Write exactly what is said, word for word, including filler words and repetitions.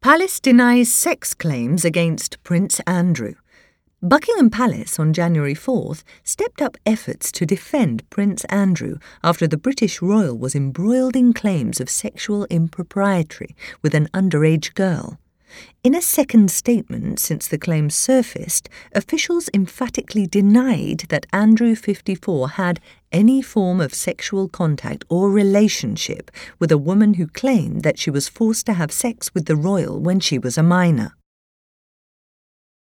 Palace denies sex claims against Prince Andrew. Buckingham Palace on January fourth stepped up efforts to defend Prince Andrew after the British royal was embroiled in claims of sexual impropriety with an underage girl. In a second statement since the claims surfaced, officials emphatically denied that Andrew, fifty-four, had any form of sexual contact or relationship with a woman who claimed that she was forced to have sex with the royal when she was a minor.